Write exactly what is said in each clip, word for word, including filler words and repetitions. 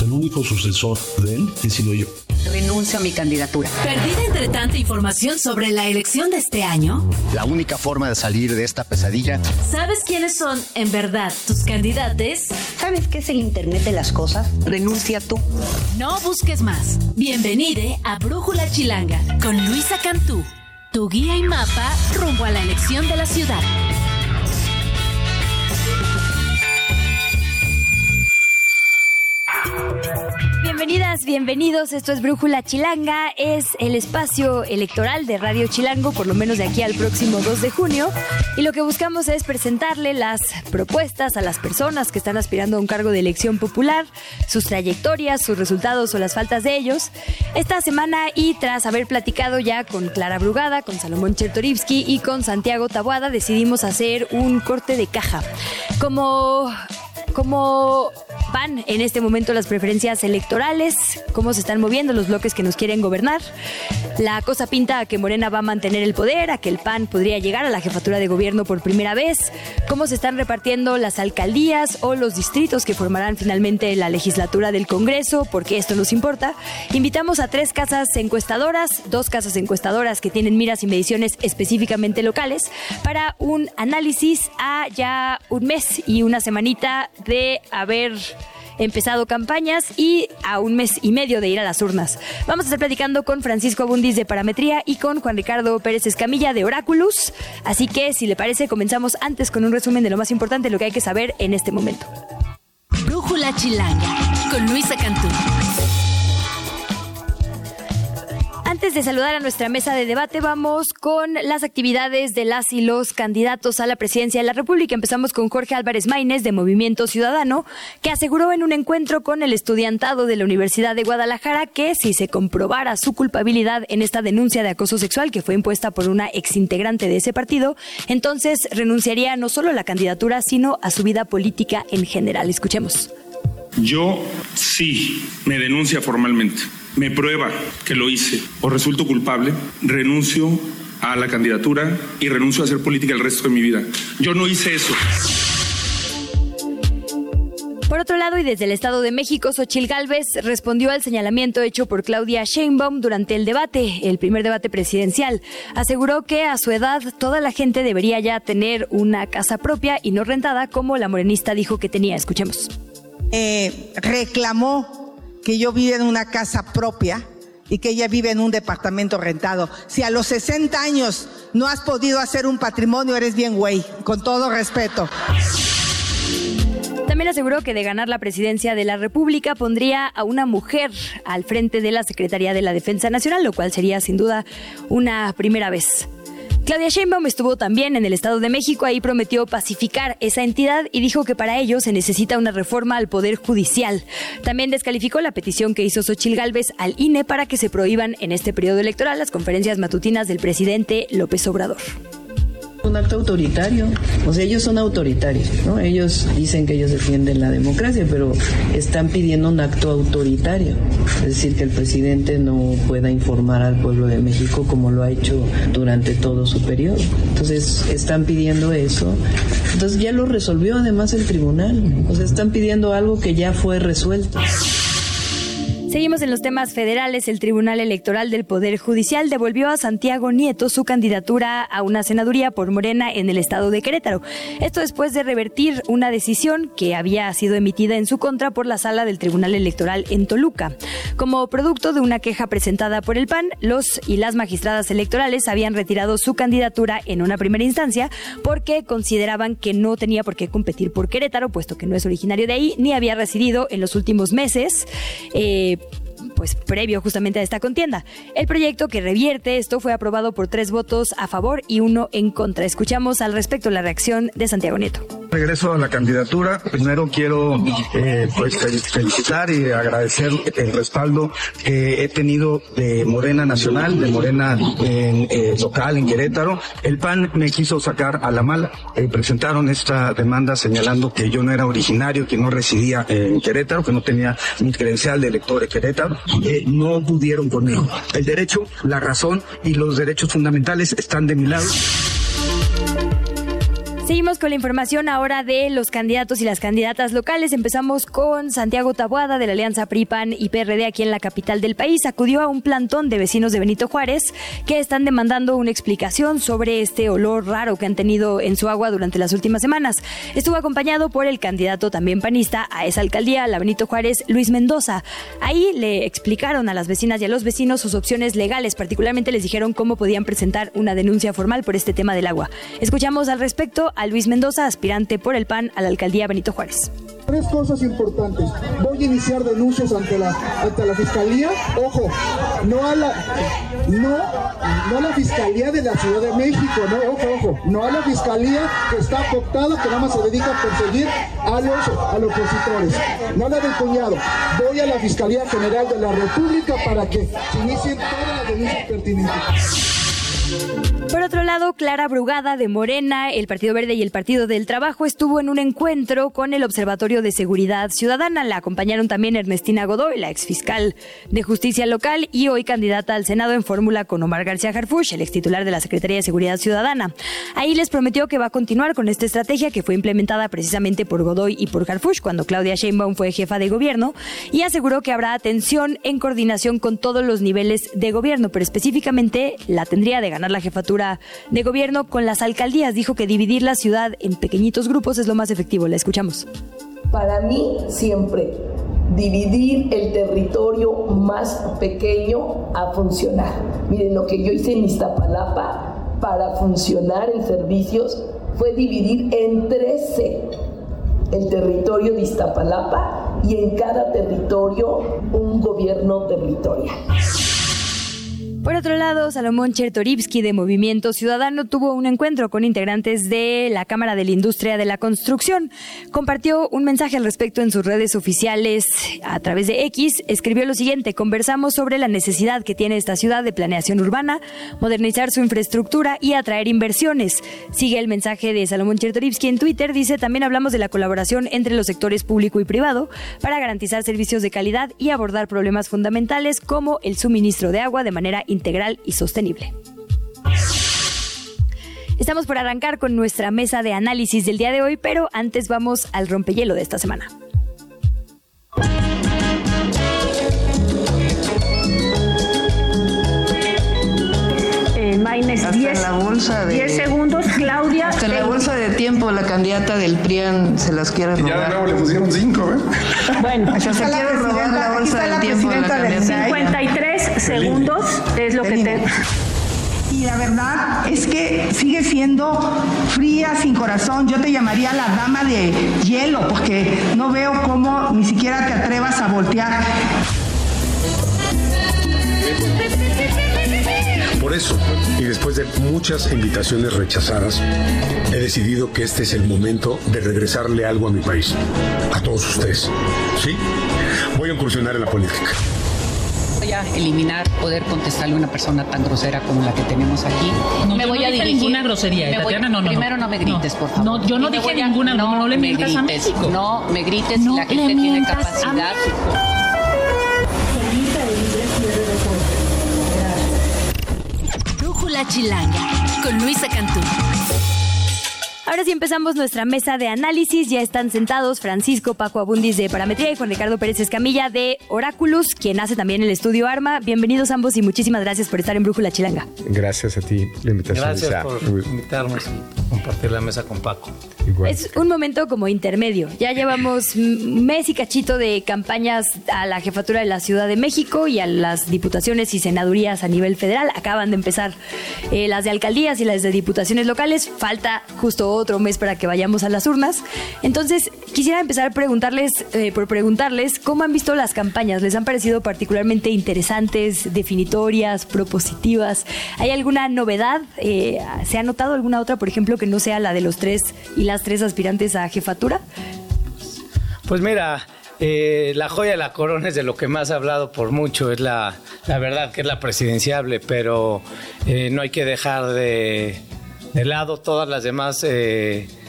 El único sucesor de él he sido yo. Renuncio a mi candidatura. ¿Perdida entre tanta información sobre la elección de este año? La única forma de salir de esta pesadilla. ¿Sabes quiénes son, en verdad, tus candidatos? ¿Sabes qué es el Internet de las cosas? Renuncia tú. No busques más. Bienvenide a Brújula Chilanga con Luisa Cantú, tu guía y mapa rumbo a la elección de la ciudad. Bienvenidas, bienvenidos, esto es Brújula Chilanga, es el espacio electoral de Radio Chilango, por lo menos de aquí al próximo dos de junio, y lo que buscamos es presentarle las propuestas a las personas que están aspirando a un cargo de elección popular, sus trayectorias, sus resultados o las faltas de ellos. Esta semana, y tras haber platicado ya con Clara Brugada, con Salomón Chertorivsky y con Santiago Taboada, decidimos hacer un corte de caja. Como... ¿Cómo van en este momento las preferencias electorales? ¿Cómo se están moviendo los bloques que nos quieren gobernar? La cosa pinta a que Morena va a mantener el poder, a que el P A N podría llegar a la jefatura de gobierno por primera vez. ¿Cómo se están repartiendo las alcaldías o los distritos que formarán finalmente la legislatura del Congreso? Porque esto nos importa. Invitamos a tres casas encuestadoras, dos casas encuestadoras que tienen miras y mediciones específicamente locales, para un análisis a ya un mes y una semanita de haber empezado campañas y a un mes y medio de ir a las urnas. Vamos a estar platicando con Francisco Abundis de Parametría y con Juan Ricardo Pérez Escamilla de Oráculos. Así que, si le parece, comenzamos antes con un resumen de lo más importante, lo que hay que saber en este momento. Brújula Chilanga con Luisa Cantú. Antes de saludar a nuestra mesa de debate, vamos con las actividades de las y los candidatos a la presidencia de la República. Empezamos con Jorge Álvarez Maínez, de Movimiento Ciudadano, que aseguró en un encuentro con el estudiantado de la Universidad de Guadalajara que si se comprobara su culpabilidad en esta denuncia de acoso sexual que fue impuesta por una exintegrante de ese partido, entonces renunciaría no solo a la candidatura, sino a su vida política en general. Escuchemos. Yo sí me denuncia formalmente, me prueba que lo hice o resulto culpable, renuncio a la candidatura y renuncio a hacer política el resto de mi vida. Yo no hice eso. Por otro lado, y desde el Estado de México, Xóchitl Gálvez respondió al señalamiento hecho por Claudia Sheinbaum durante el debate, el primer debate presidencial. Aseguró que a su edad toda la gente debería ya tener una casa propia y no rentada, como la morenista dijo que tenía. Escuchemos. Eh, reclamó que yo vive en una casa propia y que ella vive en un departamento rentado. Si a los sesenta años no has podido hacer un patrimonio, eres bien güey, con todo respeto. También aseguró que de ganar la presidencia de la República pondría a una mujer al frente de la Secretaría de la Defensa Nacional, lo cual sería sin duda una primera vez. Claudia Sheinbaum estuvo también en el Estado de México, ahí prometió pacificar esa entidad y dijo que para ello se necesita una reforma al Poder Judicial. También descalificó la petición que hizo Xóchitl Gálvez al I N E para que se prohíban en este periodo electoral las conferencias matutinas del presidente López Obrador. Un acto autoritario, o sea, ellos son autoritarios, ¿no? Ellos dicen que ellos defienden la democracia, pero están pidiendo un acto autoritario, es decir, que el presidente no pueda informar al pueblo de México como lo ha hecho durante todo su periodo. Entonces, están pidiendo eso. Entonces, ya lo resolvió además el tribunal, o sea, están pidiendo algo que ya fue resuelto. Seguimos en los temas federales. El Tribunal Electoral del Poder Judicial devolvió a Santiago Nieto su candidatura a una senaduría por Morena en el estado de Querétaro. Esto después de revertir una decisión que había sido emitida en su contra por la Sala del Tribunal Electoral en Toluca. Como producto de una queja presentada por el P A N, los y las magistradas electorales habían retirado su candidatura en una primera instancia porque consideraban que no tenía por qué competir por Querétaro, puesto que no es originario de ahí ni había residido en los últimos meses. Eh, pues previo justamente a esta contienda. El proyecto que revierte esto fue aprobado por tres votos a favor y uno en contra. Escuchamos al respecto la reacción de Santiago Nieto. Regreso a la candidatura. Primero quiero eh, pues felicitar y agradecer el respaldo que he tenido de Morena Nacional, de Morena en, eh, local en Querétaro. El P A N me quiso sacar a la mala. Eh, presentaron esta demanda señalando que yo no era originario, que no residía en Querétaro, que no tenía mi credencial de elector de Querétaro. Eh, no pudieron conmigo. El derecho, la razón y los derechos fundamentales están de mi lado. Seguimos con la información ahora de los candidatos y las candidatas locales. Empezamos con Santiago Taboada de la Alianza P R I, P A N y P R D aquí en la capital del país. Acudió a un plantón de vecinos de Benito Juárez que están demandando una explicación sobre este olor raro que han tenido en su agua durante las últimas semanas. Estuvo acompañado por el candidato también panista a esa alcaldía, la Benito Juárez, Luis Mendoza. Ahí le explicaron a las vecinas y a los vecinos sus opciones legales. Particularmente les dijeron cómo podían presentar una denuncia formal por este tema del agua. Escuchamos al respecto a Luis Mendoza, aspirante por el P A N a la alcaldía Benito Juárez. Tres cosas importantes. Voy a iniciar denuncias ante la, ante la Fiscalía. Ojo, no a la no, no a la Fiscalía de la Ciudad de México, no, ojo, ojo, no a la Fiscalía que está cooptada, que nada más se dedica a perseguir a los, a los opositores. No a la del cuñado. Voy a la Fiscalía General de la República para que se inicien todas las denuncias pertinentes. Por otro lado, Clara Brugada de Morena, el Partido Verde y el Partido del Trabajo estuvo en un encuentro con el Observatorio de Seguridad Ciudadana. La acompañaron también Ernestina Godoy, la exfiscal de Justicia Local y hoy candidata al Senado en fórmula con Omar García Harfuch, el extitular de la Secretaría de Seguridad Ciudadana. Ahí les prometió que va a continuar con esta estrategia que fue implementada precisamente por Godoy y por Harfuch cuando Claudia Sheinbaum fue jefa de gobierno, y aseguró que habrá atención en coordinación con todos los niveles de gobierno, pero específicamente la tendría de ganar la jefatura de gobierno con las alcaldías. Dijo que dividir la ciudad en pequeñitos grupos es lo más efectivo. La escuchamos. Para mí, siempre dividir el territorio más pequeño a funcionar. Miren, lo que yo hice en Iztapalapa para funcionar en servicios fue dividir en trece el territorio de Iztapalapa y en cada territorio un gobierno territorial. Por otro lado, Salomón Chertorivsky de Movimiento Ciudadano tuvo un encuentro con integrantes de la Cámara de la Industria de la Construcción. Compartió un mensaje al respecto en sus redes oficiales a través de X. Escribió lo siguiente: conversamos sobre la necesidad que tiene esta ciudad de planeación urbana, modernizar su infraestructura y atraer inversiones. Sigue el mensaje de Salomón Chertorivsky en Twitter. Dice, también hablamos de la colaboración entre los sectores público y privado para garantizar servicios de calidad y abordar problemas fundamentales como el suministro de agua de manera integral y sostenible. Estamos por arrancar con nuestra mesa de análisis del día de hoy, pero antes vamos al rompehielo de esta semana. Eh, Maines, diez, la bolsa de, diez segundos, Claudia. Hasta en la bolsa de tiempo la candidata del P R I A N se las quiere robar. Ya de nuevo le pusieron cinco, ¿eh? Bueno, o sea, se quiere robar la bolsa del tiempo de la candidata. cincuenta y tres segundos es lo que te... Y la verdad es que sigue siendo fría, sin corazón. Yo te llamaría la dama de hielo, porque no veo cómo ni siquiera te atrevas a voltear. Por eso, y después de muchas invitaciones rechazadas, he decidido que este es el momento de regresarle algo a mi país, a todos ustedes. ¿Sí? Voy a incursionar en la política. Voy a eliminar poder contestarle a una persona tan grosera como la que tenemos aquí. No, me yo voy no a dije dirigir ninguna grosería, me Tatiana, voy, no, no. Primero no me grites, no, por favor. No, yo no dije a, ninguna, no, no le mientas a grites, México. No me grites, no la gente tiene capacidad. Brújula Chilanga con Luisa Cantú. Ahora sí empezamos nuestra mesa de análisis. Ya están sentados Francisco Paco Abundis de Parametría y Juan Ricardo Pérez Escamilla de Oráculos, quien hace también el estudio Arma. Bienvenidos ambos y muchísimas gracias por estar en Brújula Chilanga. Gracias a ti, la invitación. Gracias sea. por invitarnos y compartir la mesa con Paco. Igual. Es un momento como intermedio. Ya llevamos un mes y cachito de campañas a la jefatura de la Ciudad de México y a las diputaciones y senadurías a nivel federal. Acaban de empezar eh, las de alcaldías y las de diputaciones locales. Falta justo otro mes para que vayamos a las urnas. Entonces, quisiera empezar a preguntarles, eh, por preguntarles, ¿cómo han visto las campañas? ¿Les han parecido particularmente interesantes, definitorias, propositivas? ¿Hay alguna novedad? Eh, ¿Se ha notado alguna otra, por ejemplo, que no sea la de los tres y las tres aspirantes a jefatura? Pues mira, eh, la joya de la corona es de lo que más ha hablado por mucho, es la, la verdad que es la presidenciable, pero eh, no hay que dejar de... de lado todas las demás eh,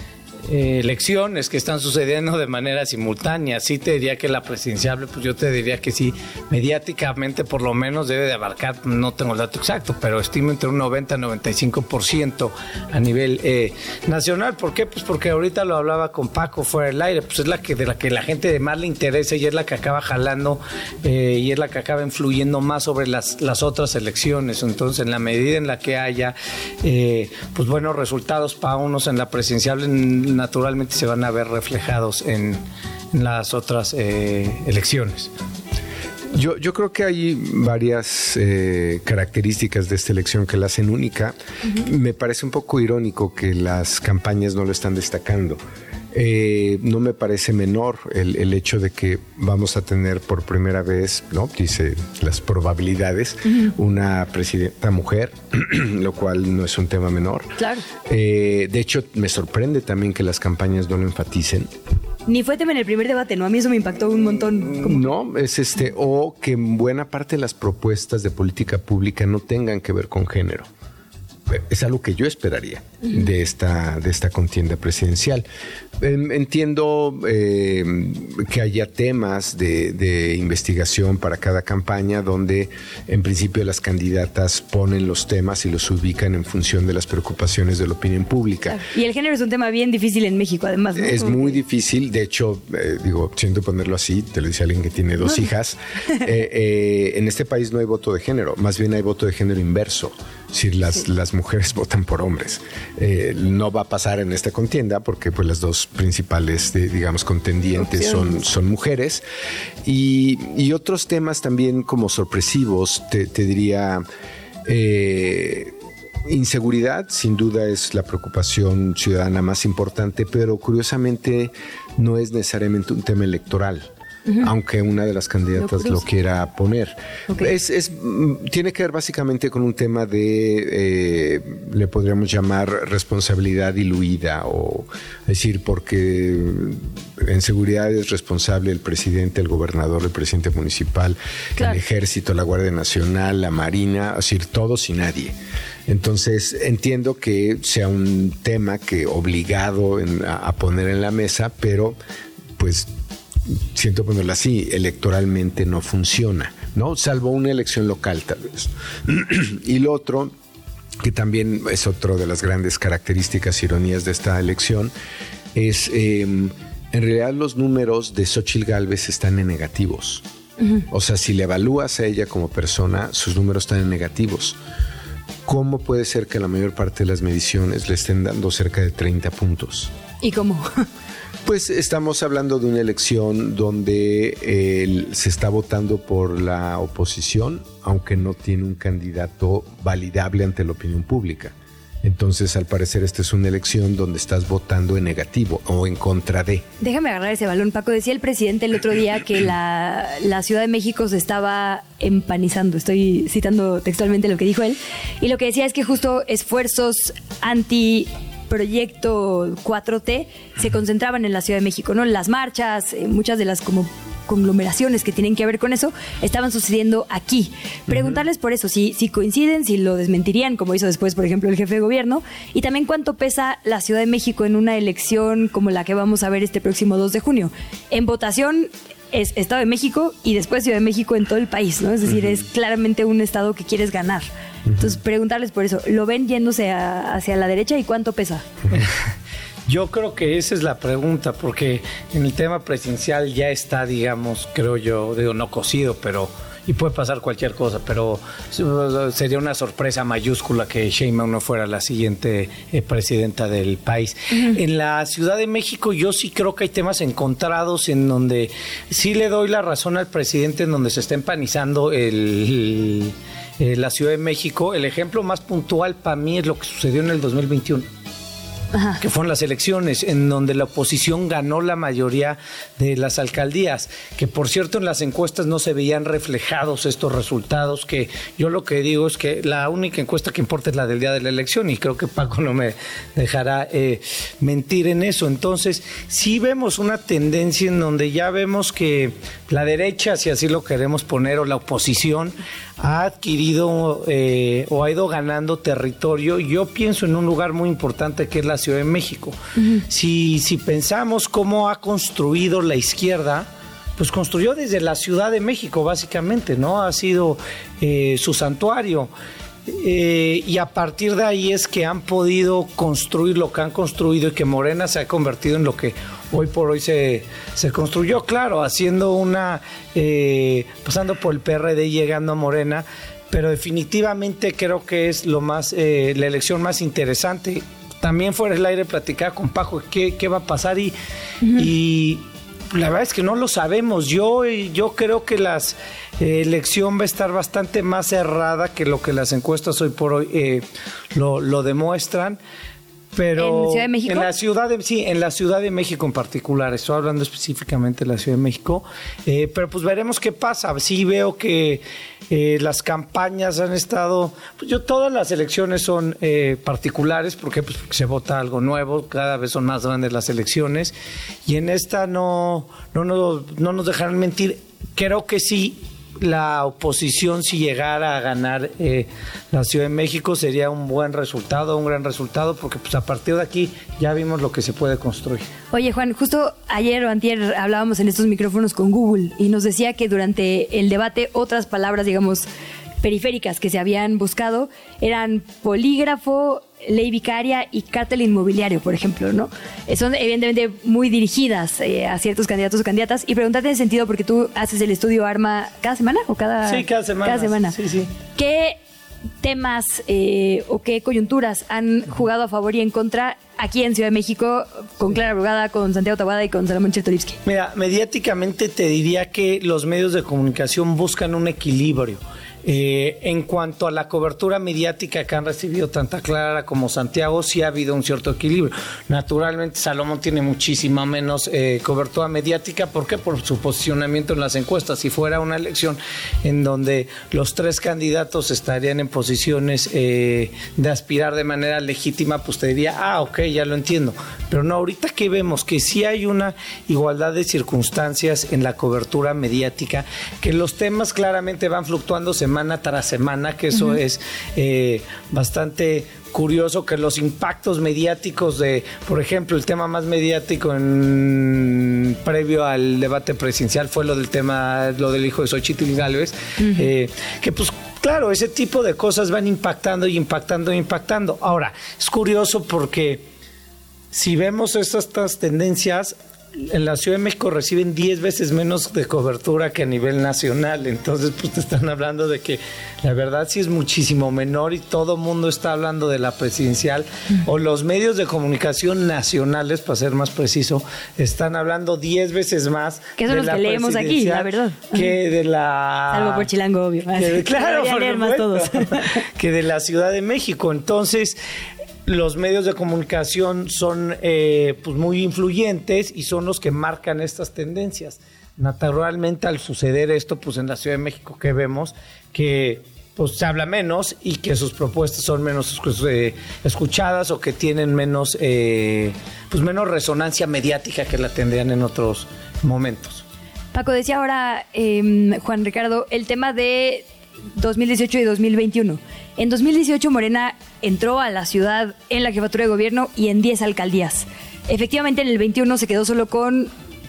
eh, elecciones que están sucediendo de manera simultánea. Sí te diría que la presidenciable, pues yo te diría que sí, mediáticamente por lo menos debe de abarcar, no tengo el dato exacto, pero estimo entre un noventa y noventa y cinco por ciento a nivel eh, nacional. ¿Por qué? Pues porque ahorita lo hablaba con Paco fuera del aire, pues es la que de la que la gente más le interesa y es la que acaba jalando eh, y es la que acaba influyendo más sobre las, las otras elecciones. Entonces, en la medida en la que haya eh, pues buenos resultados para unos en la presidencial, naturalmente se van a ver reflejados en, en las otras eh, elecciones. Yo, yo creo que hay varias eh, características de esta elección que la hacen única. Uh-huh. Me parece un poco irónico que las campañas no lo están destacando. Eh, no me parece menor el, el hecho de que vamos a tener por primera vez, ¿no? Dice las probabilidades, uh-huh. una presidenta mujer, lo cual no es un tema menor. Claro. Eh, de hecho, me sorprende también que las campañas no lo enfaticen. Ni fue tema en el primer debate, ¿no? A mí eso me impactó un montón. Como... No, es este, o que buena parte de las propuestas de política pública no tengan que ver con género. Es algo que yo esperaría uh-huh. de esta, de esta contienda presidencial. Entiendo eh, que haya temas de, de investigación para cada campaña donde en principio las candidatas ponen los temas y los ubican en función de las preocupaciones de la opinión pública. Claro. Y el género es un tema bien difícil en México, además, ¿no? Es muy difícil, de hecho, eh, digo, siento ponerlo así, te lo dice alguien que tiene dos no. hijas. Eh, eh, en este país no hay voto de género, más bien hay voto de género inverso. Es decir, las, sí. las mujeres votan por hombres. Eh, no va a pasar en esta contienda porque pues, las dos principales, de, digamos, contendientes son, son mujeres. Y, y otros temas también como sorpresivos, te, te diría... Eh, inseguridad, sin duda, es la preocupación ciudadana más importante, pero curiosamente no es necesariamente un tema electoral. Uh-huh. Aunque una de las candidatas lo, lo quiera poner. Okay. Es, es, tiene que ver básicamente con un tema de, eh, le podríamos llamar responsabilidad diluida, o decir, porque en seguridad es responsable el presidente, el gobernador, el presidente municipal, claro. el ejército, la Guardia Nacional, la Marina, es decir, todos y nadie. Entonces entiendo que sea un tema que obligado en, a, a poner en la mesa, pero pues siento ponerlo así, electoralmente no funciona, ¿no? Salvo una elección local, tal vez. Y lo otro, que también es otra de las grandes características, ironías de esta elección, es eh, en realidad los números de Xóchitl Gálvez están en negativos. Uh-huh. O sea, si le evalúas a ella como persona, sus números están en negativos. ¿Cómo puede ser que la mayor parte de las mediciones le estén dando cerca de treinta puntos? ¿Y cómo? Pues estamos hablando de una elección donde eh, se está votando por la oposición, aunque no tiene un candidato validable ante la opinión pública. Entonces, al parecer, esta es una elección donde estás votando en negativo o en contra de. Déjame agarrar ese balón, Paco. Decía el presidente el otro día que la, la Ciudad de México se estaba empanizando. Estoy citando textualmente lo que dijo él. Y lo que decía es que justo esfuerzos anti... proyecto cuatro T se concentraban en la Ciudad de México, ¿no? Las marchas, eh, muchas de las como conglomeraciones que tienen que ver con eso estaban sucediendo aquí. Preguntarles por eso, si, si coinciden, si lo desmentirían, como hizo después, por ejemplo, el jefe de gobierno, y también cuánto pesa la Ciudad de México en una elección como la que vamos a ver este próximo dos de junio. En votación es Estado de México y después Ciudad de México en todo el país, ¿no? Es decir, uh-huh. es claramente un estado que quieres ganar. Entonces, preguntarles por eso. ¿Lo ven yéndose a, hacia la derecha y cuánto pesa? Yo creo que esa es la pregunta, porque en el tema presidencial ya está, digamos, creo yo, digo, no cocido, pero... y puede pasar cualquier cosa, pero sería una sorpresa mayúscula que Sheinbaum no fuera la siguiente eh, presidenta del país. Uh-huh. En la Ciudad de México yo sí creo que hay temas encontrados en donde sí le doy la razón al presidente, en donde se está empanizando el... el Eh, la Ciudad de México. El ejemplo más puntual para mí es lo que sucedió en el dos mil veintiuno. Ajá. Que fueron las elecciones en donde la oposición ganó la mayoría de las alcaldías, que por cierto en las encuestas no se veían reflejados estos resultados, que yo lo que digo es que la única encuesta que importa es la del día de la elección, y creo que Paco no me dejará eh, mentir en eso. Entonces sí vemos una tendencia en donde ya vemos que la derecha, si así lo queremos poner, o la oposición, ha adquirido eh, o ha ido ganando territorio. Yo pienso en un lugar muy importante que es la Ciudad de México. Uh-huh. Si, si pensamos cómo ha construido la izquierda, pues construyó desde la Ciudad de México, básicamente, ¿no? Ha sido eh, su santuario. Eh, y a partir de ahí es que han podido construir lo que han construido y que Morena se ha convertido en lo que hoy por hoy se, se construyó, claro, haciendo una, eh, pasando por el P R D y llegando a Morena, pero definitivamente creo que es lo más, eh, la elección más interesante. También fuera del aire platicaba con Paco qué, qué va a pasar y, uh-huh. y la verdad es que no lo sabemos. Yo, yo creo que la eh, elección va a estar bastante más cerrada que lo que las encuestas hoy por hoy eh, lo, lo demuestran. Pero ¿en Ciudad de México? En la ciudad de, sí, en la Ciudad de México en particular. Estoy hablando específicamente de la Ciudad de México. Eh, pero pues veremos qué pasa. Sí veo que eh, las campañas han estado... Pues yo todas las elecciones son eh, particulares. ¿Por qué? Pues porque se vota algo nuevo. Cada vez son más grandes las elecciones. Y en esta no, no, no, no nos dejarán mentir. Creo que sí. La oposición, si llegara a ganar eh, la Ciudad de México, sería un buen resultado, un gran resultado, porque pues a partir de aquí ya vimos lo que se puede construir. Oye, Juan, justo ayer o antier hablábamos en estos micrófonos con Google y nos decía que durante el debate otras palabras, digamos, periféricas que se habían buscado eran polígrafo, ley vicaria y cártel inmobiliario, por ejemplo, ¿no? Son evidentemente muy dirigidas eh, a ciertos candidatos o candidatas. Y preguntarte en ese sentido, porque tú haces el estudio ARMA cada semana o cada... Sí, cada semana. Cada semana. Sí, sí. ¿Qué temas eh, o qué coyunturas han jugado a favor y en contra aquí en Ciudad de México con Clara Brugada, con Santiago Taboada y con Salomón Chertorivsky? Mira, mediáticamente te diría que los medios de comunicación buscan un equilibrio. Eh, en cuanto a la cobertura mediática que han recibido tanto Clara como Santiago, sí ha habido un cierto equilibrio. Naturalmente Salomón tiene muchísima menos eh, cobertura mediática. ¿Por qué? Por su posicionamiento en las encuestas. Si fuera una elección en donde los tres candidatos estarían en posiciones eh, de aspirar de manera legítima, pues te diría, ah, ok, ya lo entiendo. Pero no, ahorita que vemos que sí hay una igualdad de circunstancias en la cobertura mediática, que los temas claramente van fluctuando semana tras semana, que eso uh-huh. es eh, bastante curioso, que los impactos mediáticos de, por ejemplo, el tema más mediático en previo al debate presidencial fue lo del tema, lo del hijo de Xochitl Gálvez, uh-huh. eh, que pues claro, ese tipo de cosas van impactando y impactando y impactando. Ahora, es curioso porque si vemos estas, estas tendencias, en la Ciudad de México reciben diez veces menos de cobertura que a nivel nacional. Entonces, pues te están hablando de que la verdad sí es muchísimo menor y todo el mundo está hablando de la presidencial. O los medios de comunicación nacionales, para ser más preciso, están hablando diez veces más que son de los que leemos aquí, la verdad. Que de la... Salvo por Chilango, obvio. Que, claro, por leer más todos. Que de la Ciudad de México. Entonces... los medios de comunicación son eh, pues muy influyentes y son los que marcan estas tendencias. Naturalmente, al suceder esto, pues en la Ciudad de México, que vemos que pues se habla menos y que sus propuestas son menos eh, escuchadas o que tienen menos eh, pues menos resonancia mediática que la tendrían en otros momentos. Paco, decía ahora eh, Juan Ricardo el tema de dos mil dieciocho y dos mil veintiuno. En dos mil dieciocho Morena entró a la ciudad en la jefatura de gobierno y en diez alcaldías. Efectivamente en el veintiuno se quedó solo con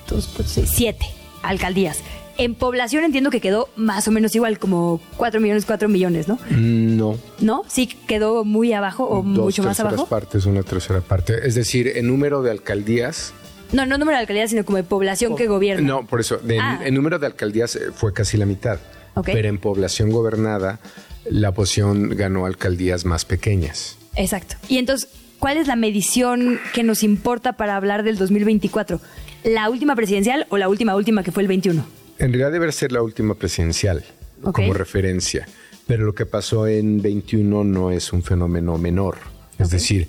siete alcaldías. En población entiendo que quedó más o menos igual, como cuatro millones, cuatro millones, ¿no? No. ¿No? ¿Sí quedó muy abajo o Dos mucho más abajo? Dos terceras partes, una tercera parte. Es decir, en número de alcaldías... No, no número de alcaldías, sino como de población oh. que gobierna. No, por eso. De, ah. En número de alcaldías fue casi la mitad. Okay. Pero en población gobernada, la oposición ganó alcaldías más pequeñas. Exacto. Y entonces, ¿cuál es la medición que nos importa para hablar del dos mil veinticuatro? ¿La última presidencial o la última última que fue el veintiuno? En realidad debe ser la última presidencial, okay, como referencia. Pero lo que pasó en veintiuno no es un fenómeno menor. Es okay. decir,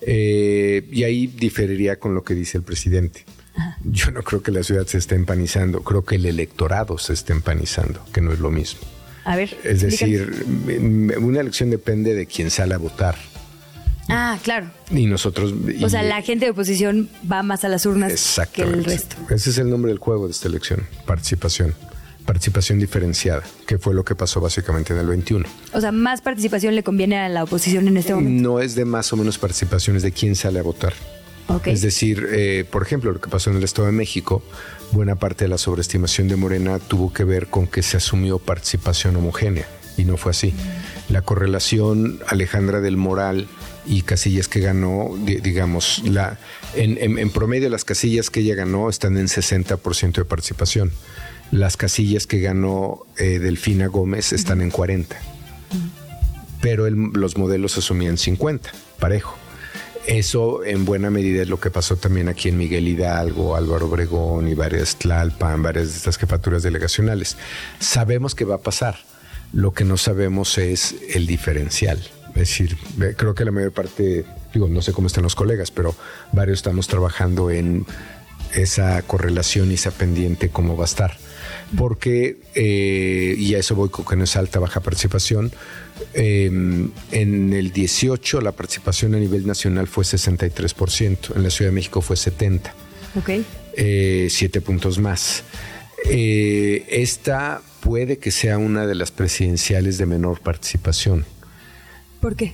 eh, y ahí diferiría con lo que dice el presidente. Ajá. Yo no creo que la ciudad se esté empanizando, creo que el electorado se esté empanizando, que no es lo mismo. A ver, es decir, una elección depende de quién sale a votar. Ah, claro. Y nosotros... O y, sea, la gente de oposición va más a las urnas que el resto. Ese es el nombre del juego de esta elección, participación. Participación diferenciada, que fue lo que pasó básicamente en el veintiuno. O sea, más participación le conviene a la oposición en este momento. No es de más o menos participación, es de quién sale a votar. Okay. Es decir, eh, por ejemplo, lo que pasó en el Estado de México, buena parte de la sobreestimación de Morena tuvo que ver con que se asumió participación homogénea, y no fue así. La correlación Alejandra del Moral y Casillas que ganó, digamos, la, en, en, en promedio las Casillas que ella ganó están en sesenta por ciento de participación. Las Casillas que ganó eh, Delfina Gómez están uh-huh. en cuarenta. Uh-huh. Pero el, los modelos asumían cincuenta, parejo. Eso en buena medida es lo que pasó también aquí en Miguel Hidalgo, Álvaro Obregón y varias Tlalpan, varias de estas jefaturas delegacionales. Sabemos que va a pasar. Lo que no sabemos es el diferencial. Es decir, creo que la mayor parte, digo, no sé cómo están los colegas, pero varios estamos trabajando en esa correlación y esa pendiente, cómo va a estar. Porque, eh, y a eso voy con que no es alta, baja participación, eh, en el dieciocho la participación a nivel nacional fue sesenta y tres por ciento, en la Ciudad de México fue setenta por ciento. Ok. Eh, siete puntos más. Eh, esta puede que sea una de las presidenciales de menor participación. ¿Por qué?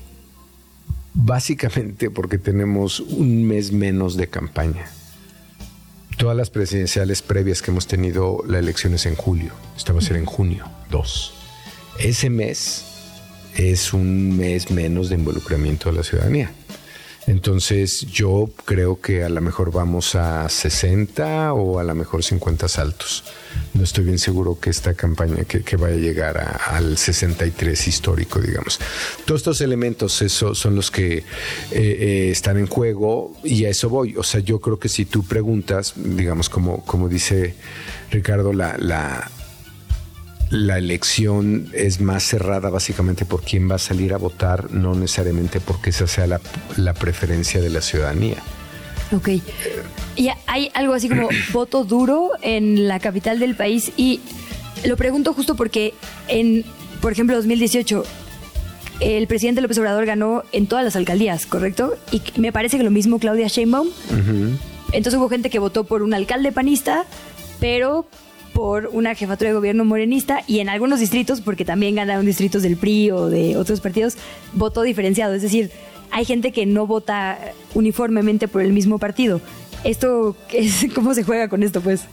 Básicamente porque tenemos un mes menos de campaña. Todas las presidenciales previas que hemos tenido, la elección es en julio. Esta va a ser en junio, dos. Ese mes es un mes menos de involucramiento de la ciudadanía. Entonces yo creo que a lo mejor vamos a sesenta o a lo mejor cincuenta saltos. No estoy bien seguro que esta campaña que, que vaya a llegar a, al sesenta y tres histórico, digamos. Todos estos elementos eso, son los que eh, eh, están en juego y a eso voy. O sea, yo creo que si tú preguntas, digamos, como, como dice Ricardo, la... la La elección es más cerrada básicamente por quién va a salir a votar, no necesariamente porque esa sea la, la preferencia de la ciudadanía. Ok. Y hay algo así como voto duro en la capital del país y lo pregunto justo porque en, por ejemplo, dos mil dieciocho el presidente López Obrador ganó en todas las alcaldías, ¿correcto? Y me parece que lo mismo Claudia Sheinbaum. Uh-huh. Entonces hubo gente que votó por un alcalde panista, pero por una jefatura de gobierno morenista y en algunos distritos, porque también ganaron distritos del P R I o de otros partidos, votó diferenciado. Es decir, hay gente que no vota uniformemente por el mismo partido. Esto es, ¿cómo se juega con esto, pues?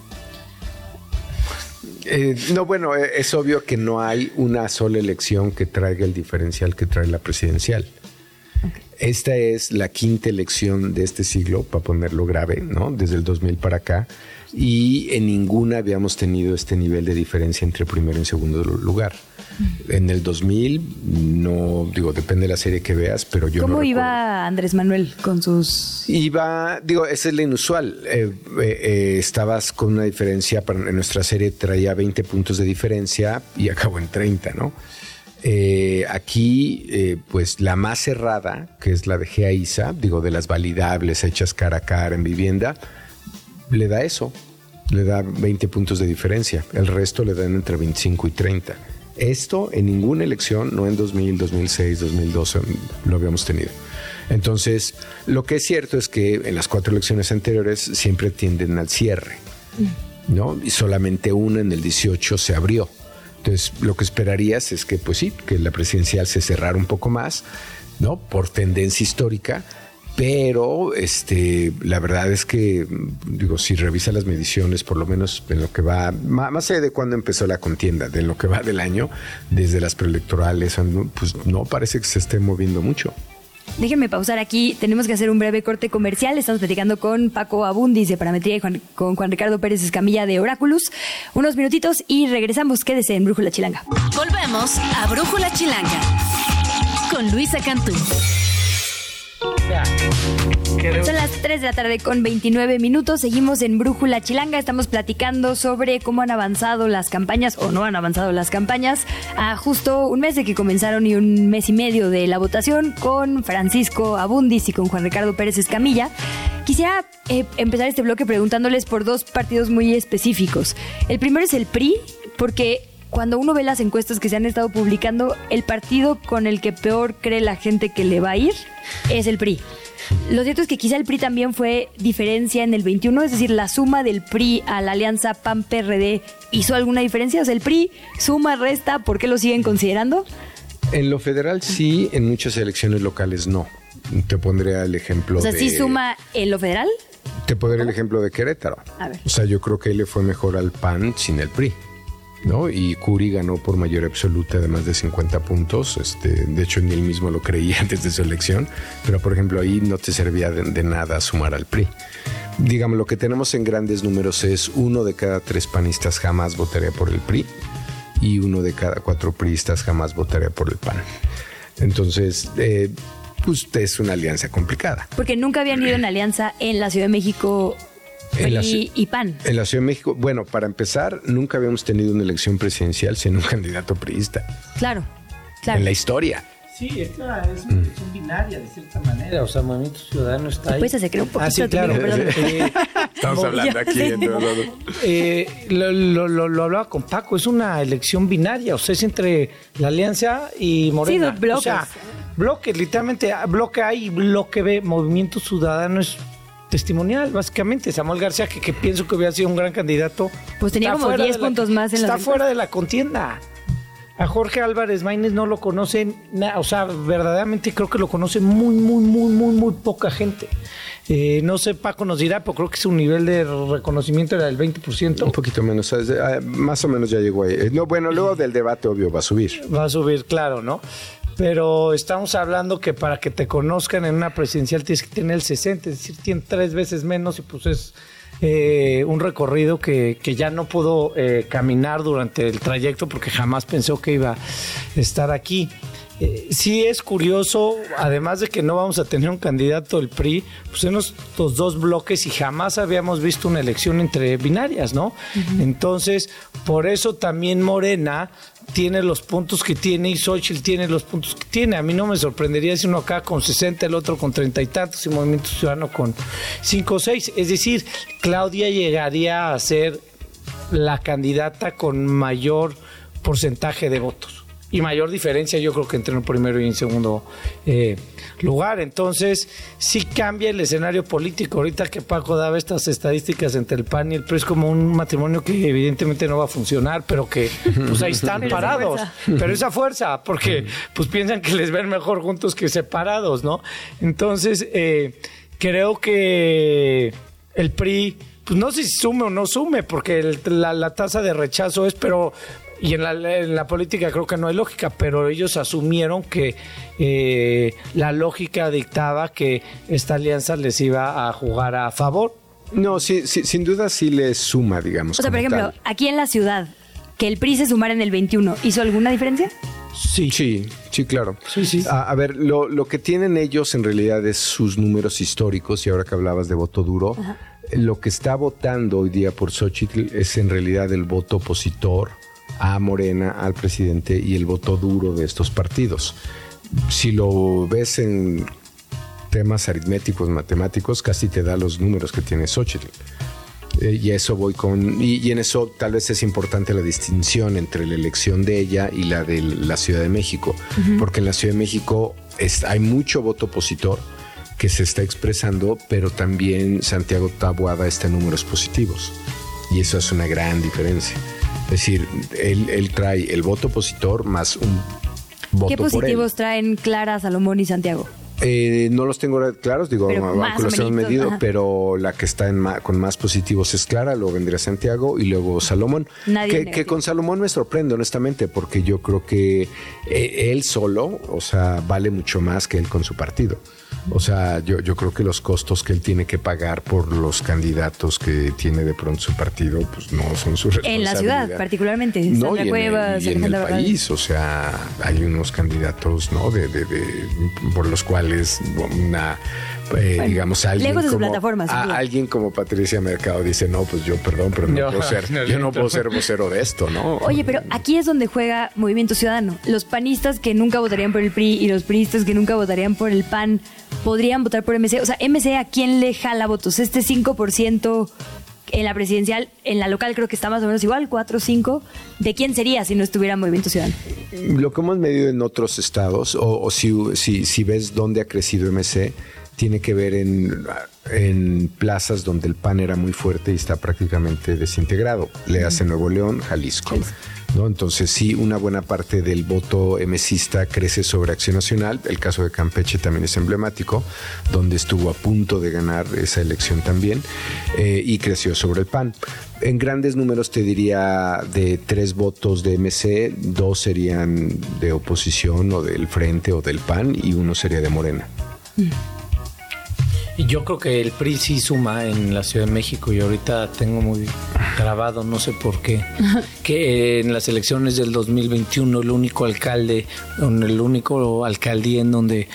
Eh, no, bueno, es obvio que no hay una sola elección que traiga el diferencial que trae la presidencial. Okay. Esta es la quinta elección de este siglo, para ponerlo grave, ¿no? Desde el dos mil para acá. Y en ninguna habíamos tenido este nivel de diferencia entre primero y segundo lugar. Uh-huh. En el dos mil, no, digo, depende de la serie que veas, pero yo ¿Cómo no iba recuerdo. Andrés Manuel con sus...? Iba, digo, esa es la inusual. Eh, eh, eh, estabas con una diferencia, para, en nuestra serie traía veinte puntos de diferencia y acabó en treinta, ¿no? Eh, aquí, eh, pues la más cerrada, que es la de G A I S A, digo, de las validables hechas cara a cara en vivienda, le da eso, le da veinte puntos de diferencia. El resto le dan entre veinticinco y treinta. Esto en ninguna elección, no en dos mil, dos mil seis, dos mil doce, lo habíamos tenido. Entonces, lo que es cierto es que en las cuatro elecciones anteriores siempre tienden al cierre, ¿no? Y solamente una en el dieciocho se abrió. Entonces, lo que esperarías es que, pues sí, que la presidencial se cerrara un poco más, ¿no? Por tendencia histórica. Pero este, la verdad es que, digo, si revisa las mediciones, por lo menos en lo que va, más allá de cuando empezó la contienda, de lo que va del año, desde las preelectorales, pues no parece que se esté moviendo mucho. Déjenme pausar aquí, tenemos que hacer un breve corte comercial. Estamos platicando con Paco Abundis de Parametría y Juan, con Juan Ricardo Pérez Escamilla de Oráculos. Unos minutitos y regresamos. Quédese en Brújula Chilanga. Volvemos a Brújula Chilanga con Luisa Cantú. Son las tres de la tarde con veintinueve minutos. Seguimos en Brújula Chilanga. Estamos platicando sobre cómo han avanzado las campañas o no han avanzado las campañas a justo un mes de que comenzaron y un mes y medio de la votación con Francisco Abundis y con Juan Ricardo Pérez Escamilla. Quisiera eh, empezar este bloque preguntándoles por dos partidos muy específicos. El primero es el P R I, porque cuando uno ve las encuestas que se han estado publicando, el partido con el que peor cree la gente que le va a ir es el P R I. Lo cierto es que quizá el P R I también fue diferencia en el veintiuno, es decir, la suma del P R I a la alianza P A N-P R D hizo alguna diferencia. O sea, el P R I suma, resta, ¿por qué lo siguen considerando? En lo federal sí, en muchas elecciones locales no. Te pondría el ejemplo de... O sea, ¿sí suma en lo federal? Te pondría el ejemplo de Querétaro. A ver. O sea, yo creo que ahí le fue mejor al P A N sin el P R I, ¿no? Y Curi ganó por mayoría absoluta de más de cincuenta puntos. Este, de hecho, ni él mismo lo creía antes de su elección. Pero, por ejemplo, ahí no te servía de, de nada sumar al P R I. Digamos, lo que tenemos en grandes números es uno de cada tres panistas jamás votaría por el P R I y uno de cada cuatro priistas jamás votaría por el P A N. Entonces, eh, pues es una alianza complicada. Porque nunca habían ido en alianza en la Ciudad de México P R I y P A N. En la Ciudad de México, bueno, para empezar, nunca habíamos tenido una elección presidencial sin un candidato priista. Claro, claro. En la historia. Sí, esta es una elección binaria de cierta manera, o sea, Movimiento Ciudadano está ahí. Pues se cree un poquito. Ah, sí, claro. Eh, Estamos hablando aquí. En todo, todo. Eh, lo, lo, lo, lo hablaba con Paco, es una elección binaria, o sea, es entre la Alianza y Morena. Sí, bloques. O sea, bloques, literalmente, bloque A y bloque B, Movimiento Ciudadano es testimonial, básicamente. Samuel García, que, que pienso que hubiera sido un gran candidato. Pues tenía como diez puntos más en la... Está fuera de la contienda. A Jorge Álvarez Maínez no lo conocen, o sea, verdaderamente creo que lo conoce muy, muy, muy, muy, muy poca gente. Eh, no sé, Paco nos dirá, pero creo que su nivel de reconocimiento era del veinte por ciento. Un poquito menos, más o menos ya llegó ahí. No, bueno, luego del debate, obvio, va a subir. Va a subir, claro, ¿no? Pero estamos hablando que para que te conozcan en una presidencial tienes que tener el sesenta, es decir, tiene tres veces menos y pues es... Eh, un recorrido que, que ya no pudo eh, caminar durante el trayecto porque jamás pensó que iba a estar aquí. Eh, sí es curioso, además de que no vamos a tener un candidato del P R I, pues en estos dos bloques y jamás habíamos visto una elección entre binarias, ¿no? Uh-huh. Entonces, por eso también Morena tiene los puntos que tiene y Xochitl tiene los puntos que tiene. A mí no me sorprendería si uno acá con sesenta, el otro con treinta y tantos y Movimiento Ciudadano con cinco o seis. Es decir, Claudia llegaría a ser la candidata con mayor porcentaje de votos y mayor diferencia, yo creo que entre un primero y un segundo eh, lugar. Entonces, sí cambia el escenario político. Ahorita que Paco daba estas estadísticas entre el P A N y el P R I, es como un matrimonio que evidentemente no va a funcionar, pero que pues ahí están pero parados. Esa pero esa fuerza, porque pues piensan que les ven mejor juntos que separados, ¿no? Entonces, eh, creo que el P R I, pues no sé si sume o no sume, porque el, la, la tasa de rechazo es, pero... Y en la, en la política creo que no hay lógica, pero ellos asumieron que eh, la lógica dictaba que esta alianza les iba a jugar a favor. No, sí, sí, sin duda sí les suma, digamos. O sea, por ejemplo, tal. Aquí en la ciudad, que el P R I se sumara en el veintiuno, ¿hizo alguna diferencia? Sí, sí, sí, claro. Sí, sí. A, a ver, lo, lo que tienen ellos en realidad es sus números históricos, y ahora que hablabas de voto duro, ajá, lo que está votando hoy día por Xochitl es en realidad el voto opositor a Morena, al presidente, y el voto duro de estos partidos. Si lo ves en temas aritméticos, matemáticos, casi te da los números que tiene Xochitl. Eh, y eso voy con... Y, y en eso tal vez es importante la distinción entre la elección de ella y la de la Ciudad de México. Uh-huh. Porque en la Ciudad de México es, hay mucho voto opositor que se está expresando, pero también Santiago Taboada está en números positivos. Y eso es una gran diferencia. Es decir, él, él trae el voto opositor más un voto ¿Qué por él. ¿Qué positivos traen Clara, Salomón y Santiago? Eh, no los tengo claros, digo, aunque los hemos medido, ajá, pero la que está en ma, con más positivos es Clara, luego vendría Santiago y luego Salomón. Que, que con Salomón me sorprende, honestamente, porque yo creo que eh, él solo, o sea, vale mucho más que él con su partido. O sea, yo, yo creo que los costos que él tiene que pagar por los candidatos que tiene de pronto su partido, pues no son su responsabilidad. En la ciudad, particularmente. No, y en, Cuevas, el, y en el país, o sea, hay unos candidatos, ¿no? De, de, de por los cuales una, eh, bueno, digamos, alguien lejos de como, su plataforma, a, alguien como Patricia Mercado dice, no, pues yo, perdón, pero no, no puedo ser, no, yo no puedo ser vocero de esto, ¿no? Oye, pero aquí es donde juega Movimiento Ciudadano. Los panistas que nunca votarían por el P R I y los priistas que nunca votarían por el P A N podrían votar por M C. O sea, M C, ¿a quién le jala votos? Este cinco por ciento en la presidencial, en la local creo que está más o menos igual, cuatro o cinco. ¿De quién sería si no estuviera Movimiento Ciudadano? Lo que hemos medido en otros estados, o, o si, si, si ves dónde ha crecido M C, tiene que ver en, en plazas donde el P A N era muy fuerte y está prácticamente desintegrado. Le hace Nuevo León, Jalisco. ¿No? Entonces sí, una buena parte del voto emesista crece sobre Acción Nacional. El caso de Campeche también es emblemático, donde estuvo a punto de ganar esa elección también, eh, y creció sobre el P A N. En grandes números te diría de tres votos de M C, dos serían de oposición o del Frente o del P A N y uno sería de Morena. Mm. Y yo creo que el P R I sí suma en la Ciudad de México, y ahorita tengo muy grabado, no sé por qué, que en las elecciones del dos mil veintiuno el único alcalde, el único alcaldía en donde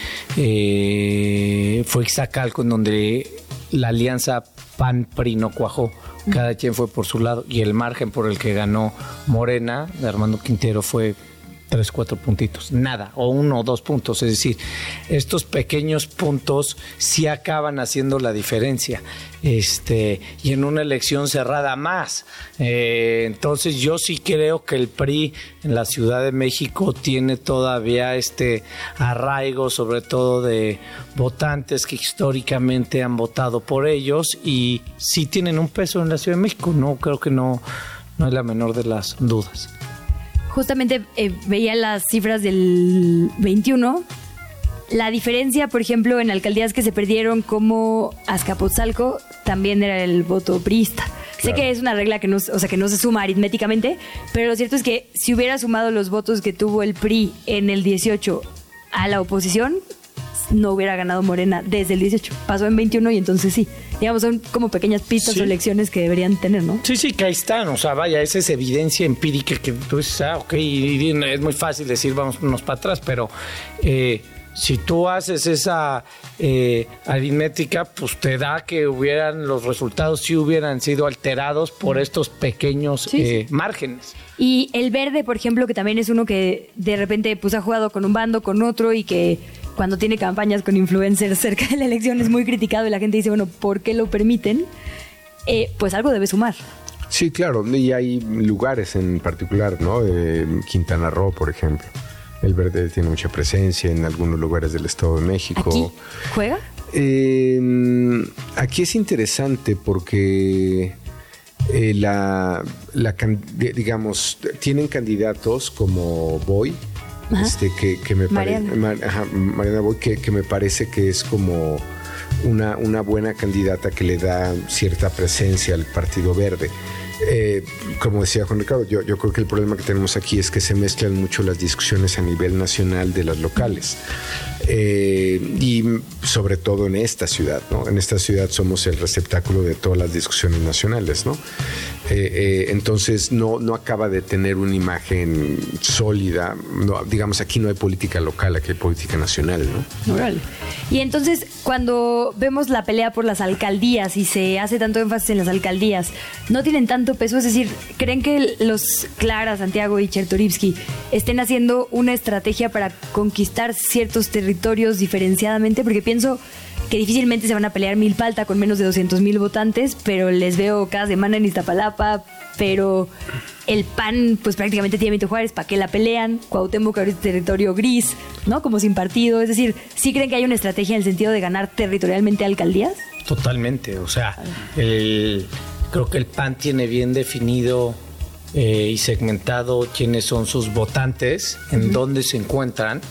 eh, fue Ixtacalco, en donde la alianza P A N-P R I no cuajó, cada quien fue por su lado, y el margen por el que ganó Morena de Armando Quintero fue tres, cuatro puntitos, nada, o uno o dos puntos. Es decir, estos pequeños puntos sí acaban haciendo la diferencia, este, y en una elección cerrada más. Eh, entonces yo sí creo que el P R I en la Ciudad de México tiene todavía este arraigo, sobre todo de votantes que históricamente han votado por ellos, y sí tienen un peso en la Ciudad de México. No, creo que no, no es la menor de las dudas. Justamente eh, veía las cifras del veintiuno. La diferencia, por ejemplo, en alcaldías que se perdieron como Azcapotzalco, también era el voto priista. Claro. Sé que es una regla que no, o sea, que no se suma aritméticamente, pero lo cierto es que si hubiera sumado los votos que tuvo el P R I en el dieciocho a la oposición, no hubiera ganado Morena desde el dieciocho. Pasó en veintiuno y entonces sí. Digamos, son como pequeñas pistas sí. o lecciones que deberían tener, ¿no? Sí, sí, que ahí están. O sea, vaya, esa es evidencia empírica que tú dices, ah, ok, y es muy fácil decir, vámonos para atrás, pero eh, si tú haces esa eh, aritmética, pues te da que hubieran, los resultados sí hubieran sido alterados por estos pequeños sí, eh, sí. márgenes. Y el Verde, por ejemplo, que también es uno que de repente pues ha jugado con un bando, con otro, y que cuando tiene campañas con influencers cerca de la elección es muy criticado y la gente dice, bueno, ¿por qué lo permiten? Eh, pues algo debe sumar. Sí, claro, y hay lugares en particular, ¿no? Eh, Quintana Roo, por ejemplo. El Verde tiene mucha presencia en algunos lugares del Estado de México. ¿Aquí juega? Eh, aquí es interesante porque eh, la, la, digamos, tienen candidatos como Boy, Este, que, que me parece Mariana, Mariana Boy, que, que me parece que es como una, una buena candidata que le da cierta presencia al Partido Verde. Eh, como decía Juan Ricardo, yo, yo creo que el problema que tenemos aquí es que se mezclan mucho las discusiones a nivel nacional de las locales, eh, y sobre todo en esta ciudad, ¿no? En esta ciudad somos el receptáculo de todas las discusiones nacionales, ¿no? Eh, eh, entonces no, no acaba de tener una imagen sólida, no, digamos, aquí no hay política local, aquí hay política nacional, ¿no? Órale. Y entonces cuando vemos la pelea por las alcaldías y se hace tanto énfasis en las alcaldías, ¿no tienen tanto peso? Es decir, ¿creen que los Clara, Santiago y Chertorivsky estén haciendo una estrategia para conquistar ciertos territorios diferenciadamente? Porque pienso que difícilmente se van a pelear Milpalta con menos de doscientos mil votantes, pero les veo cada semana en Iztapalapa, pero el P A N pues prácticamente tiene Benito Juárez, ¿para qué la pelean? Cuauhtémoc ahorita es territorio gris, ¿no? Como sin partido, es decir, ¿sí creen que hay una estrategia en el sentido de ganar territorialmente alcaldías? Totalmente, o sea, el, creo que el P A N tiene bien definido eh, y segmentado quiénes son sus votantes, en uh-huh. dónde se encuentran,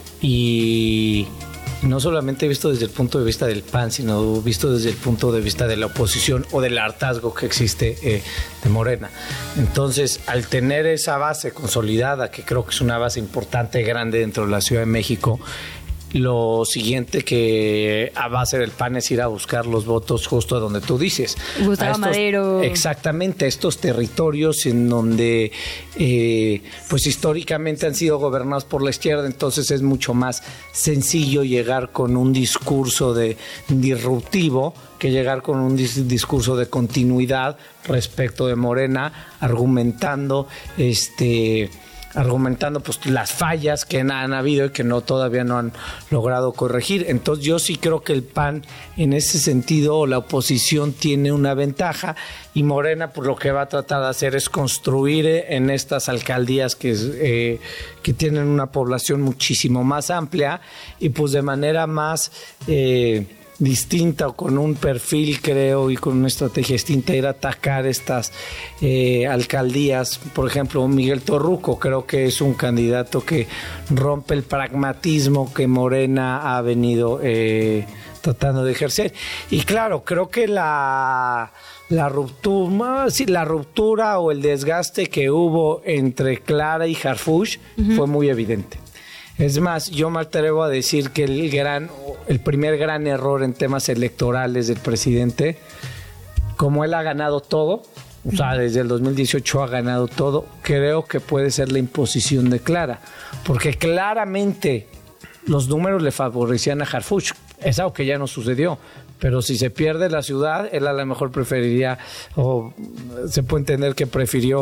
y no solamente visto desde el punto de vista del P A N, sino visto desde el punto de vista de la oposición o del hartazgo que existe eh, de Morena. Entonces, al tener esa base consolidada, que creo que es una base importante, grande dentro de la Ciudad de México, lo siguiente que va a hacer el P A N es ir a buscar los votos justo a donde tú dices. Gustavo estos, Madero. Exactamente, estos territorios en donde eh, pues históricamente han sido gobernados por la izquierda, entonces es mucho más sencillo llegar con un discurso de disruptivo que llegar con un dis- discurso de continuidad respecto de Morena, argumentando este argumentando pues las fallas que han habido y que no todavía no han logrado corregir. Entonces yo sí creo que el P A N en ese sentido, la oposición tiene una ventaja, y Morena pues lo que va a tratar de hacer es construir en estas alcaldías que, eh, que tienen una población muchísimo más amplia y pues de manera más eh, distinta o con un perfil, creo, y con una estrategia distinta, ir a atacar estas eh, alcaldías. Por ejemplo, Miguel Torruco creo que es un candidato que rompe el pragmatismo que Morena ha venido eh, tratando de ejercer. Y claro, creo que la, la ruptura, sí, la ruptura o el desgaste que hubo entre Clara y Harfuch uh-huh. fue muy evidente. Es más, yo me atrevo a decir que el gran, el primer gran error en temas electorales del presidente, como él ha ganado todo, o sea, desde el dos mil dieciocho ha ganado todo, creo que puede ser la imposición de Clara, porque claramente los números le favorecían a Harfuch. Es algo que ya no sucedió, pero si se pierde la ciudad, él a lo mejor preferiría, o se puede entender que prefirió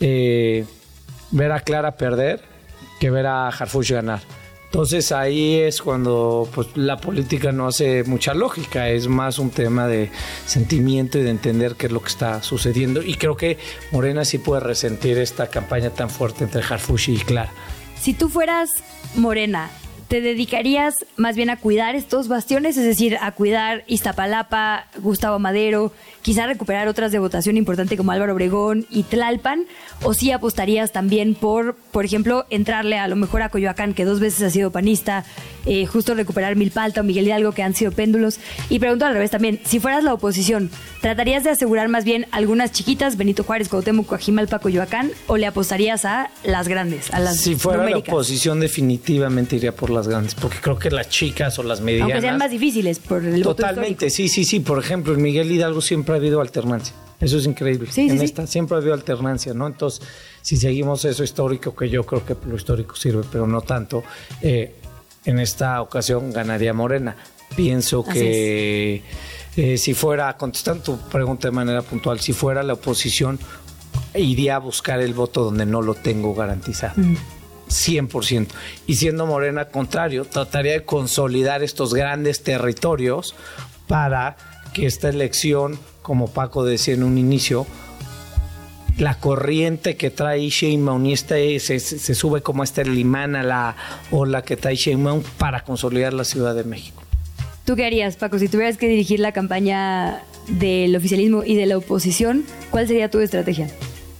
eh, ver a Clara perder que ver a Harfuch ganar. Entonces ahí es cuando pues, la política no hace mucha lógica, es más un tema de sentimiento y de entender qué es lo que está sucediendo, y creo que Morena sí puede resentir esta campaña tan fuerte entre Harfuch y Clara. Si tú fueras Morena, ¿te dedicarías más bien a cuidar estos bastiones? Es decir, a cuidar Iztapalapa, Gustavo Madero, quizá recuperar otras de votación importante como Álvaro Obregón y Tlalpan, o sí apostarías también por, por ejemplo, entrarle a lo mejor a Coyoacán, que dos veces ha sido panista, eh, justo recuperar Milpalta o Miguel Hidalgo, que han sido péndulos? Y pregunto al revés también, si fueras la oposición, ¿tratarías de asegurar más bien algunas chiquitas, Benito Juárez, Cuauhtémoc, Coajimalpa, Coyoacán, o le apostarías a las grandes, a las Si fuera numéricas? La oposición, definitivamente iría por las grandes, porque creo que las chicas o las medianas, aunque sean más difíciles por el voto totalmente, sí, sí, sí. Por ejemplo, en Miguel Hidalgo siempre ha habido alternancia. Eso es increíble. Sí, en sí, esta sí. siempre ha habido alternancia, ¿no? Entonces, si seguimos eso histórico, que yo creo que lo histórico sirve, pero no tanto, eh, en esta ocasión ganaría Morena. Pienso Así que eh, si fuera, contestando tu pregunta de manera puntual, si fuera la oposición, iría a buscar el voto donde no lo tengo garantizado. Mm. cien por ciento. Y siendo Morena, al contrario, trataría de consolidar estos grandes territorios para que esta elección, como Paco decía en un inicio, la corriente que trae Sheinbaum y este, se, se sube como este imán a la ola que trae Sheinbaum para consolidar la Ciudad de México. ¿Tú qué harías, Paco, si tuvieras que dirigir la campaña del oficialismo y de la oposición? ¿Cuál sería tu estrategia?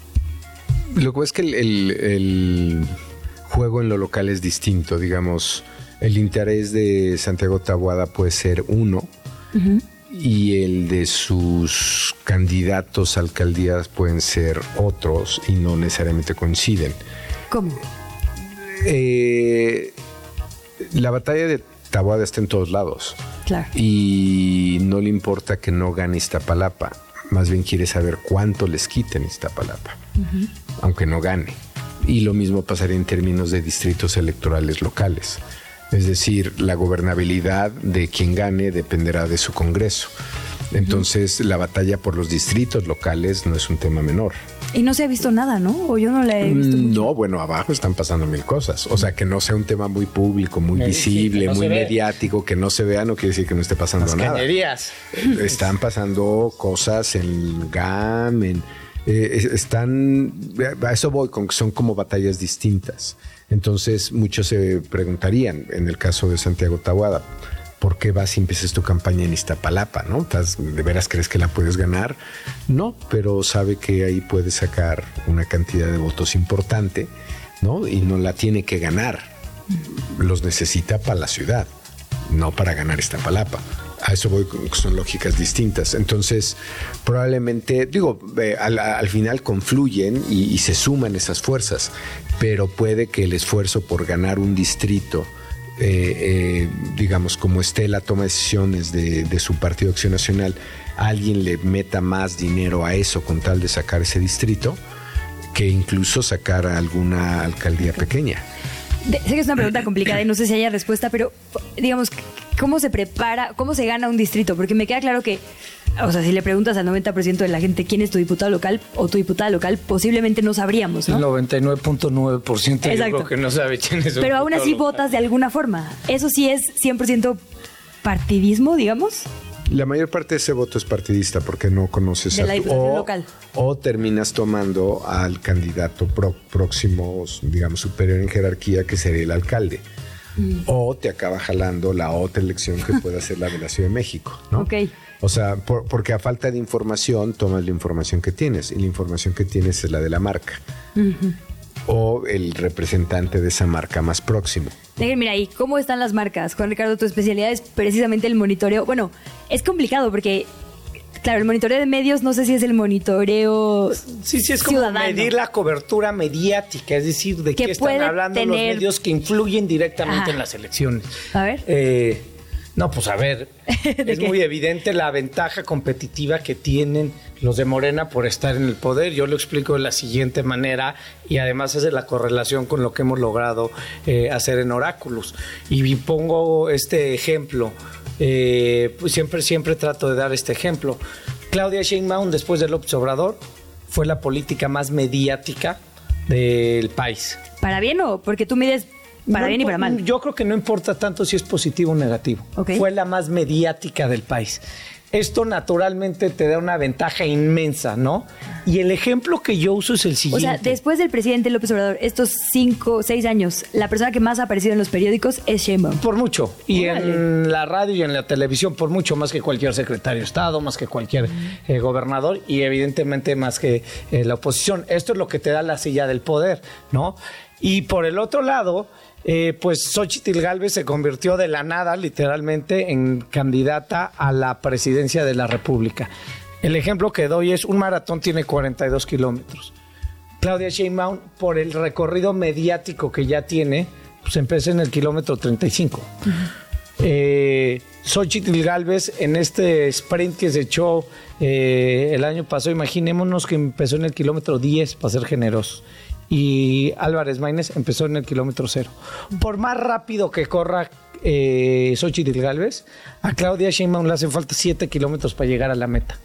Lo que es que el... el, el... juego en lo local es distinto, digamos, el interés de Santiago Taboada puede ser uno uh-huh. y el de sus candidatos a alcaldías pueden ser otros y no necesariamente coinciden. ¿Cómo? Eh, la batalla de Taboada está en todos lados. Claro. Y no le importa que no gane Iztapalapa, más bien quiere saber cuánto les quiten Iztapalapa, uh-huh. aunque no gane. Y lo mismo pasaría en términos de distritos electorales locales. Es decir, la gobernabilidad de quien gane dependerá de su Congreso. Entonces, uh-huh. la batalla por los distritos locales no es un tema menor. Y no se ha visto nada, ¿no? O yo no la he visto. No, mucho. Bueno, abajo están pasando mil cosas. O sea, que no sea un tema muy público, muy visible, sí, no muy mediático, que no se vea, no quiere decir que no esté pasando Las nada. Cañerías. Están pasando cosas en G A M, en... Eh, están, a eso voy, con que son como batallas distintas. Entonces muchos se preguntarían, en el caso de Santiago Taboada, ¿por qué vas y empiezas tu campaña en Iztapalapa? ¿No? ¿De veras crees que la puedes ganar? No, pero sabe que ahí puede sacar una cantidad de votos importante, ¿no? Y no la tiene que ganar, los necesita para la ciudad, no para ganar Iztapalapa. A eso voy, son lógicas distintas. Entonces, probablemente, digo, eh, al, al final confluyen y, y se suman esas fuerzas, pero puede que el esfuerzo por ganar un distrito, eh, eh, digamos, como esté la toma de decisiones de, de su Partido Acción Nacional, alguien le meta más dinero a eso con tal de sacar ese distrito, que incluso sacar a alguna alcaldía pequeña. De, sé que es una pregunta complicada y no sé si haya respuesta, pero digamos, ¿cómo se prepara, cómo se gana un distrito? Porque me queda claro que, o sea, si le preguntas al noventa por ciento de la gente quién es tu diputado local o tu diputada local, posiblemente no sabríamos, ¿no? El noventa y nueve punto nueve por ciento yo creo que no sabe quién es. Pero aún así local. Votas de alguna forma. Eso sí es cien por ciento partidismo, digamos. La mayor parte de ese voto es partidista porque no conoces de a la tu, diputación o, local. O terminas tomando al candidato pro, próximo, digamos, superior en jerarquía, que sería el alcalde. Mm. O te acaba jalando la otra elección que pueda ser la de la Ciudad de México, ¿no? Ok. O sea, por, porque a falta de información tomas la información que tienes y la información que tienes es la de la marca. Uh-huh. O el representante de esa marca más próximo. Mira ahí, ¿cómo están las marcas? Juan Ricardo, tu especialidad es precisamente el monitoreo. Bueno, es complicado porque, claro, el monitoreo de medios no sé si es el monitoreo Sí, sí, es como ciudadano. Medir la cobertura mediática, es decir, de qué están hablando tener... los medios que influyen directamente Ajá. en las elecciones. A ver. Eh, no, pues a ver, es qué? muy evidente la ventaja competitiva que tienen los de Morena por estar en el poder. Yo lo explico de la siguiente manera y además hace la correlación con lo que hemos logrado eh, hacer en Oráculos. Y pongo este ejemplo, eh, pues siempre, siempre trato de dar este ejemplo. Claudia Sheinbaum, después de López Obrador, fue la política más mediática del país. ¿Para bien o porque tú mides para no, bien y para mal? Yo creo que no importa tanto si es positivo o negativo. Okay. Fue la más mediática del país. Esto naturalmente te da una ventaja inmensa, ¿no? Y el ejemplo que yo uso es el siguiente. O sea, después del presidente López Obrador, estos cinco, seis años, la persona que más ha aparecido en los periódicos es Sheinbaum. Por mucho. Y Órale. En la radio y en la televisión, por mucho, más que cualquier secretario de Estado, más que cualquier eh, gobernador y evidentemente más que eh, la oposición. Esto es lo que te da la silla del poder, ¿no? Y por el otro lado... Eh, pues Xóchitl Gálvez se convirtió de la nada, literalmente, en candidata a la presidencia de la República. El ejemplo que doy es, un maratón tiene cuarenta y dos kilómetros. Claudia Sheinbaum, por el recorrido mediático que ya tiene, pues empezó en el kilómetro treinta y cinco. Uh-huh. Eh, Xóchitl Gálvez, en este sprint que se echó eh, el año pasado, imaginémonos que empezó en el kilómetro diez, para ser generosos. Y Álvarez Maínez empezó en el kilómetro cero. Por más rápido que corra eh, Xóchitl Gálvez, a Claudia Sheinbaum le hacen falta siete kilómetros para llegar a la meta.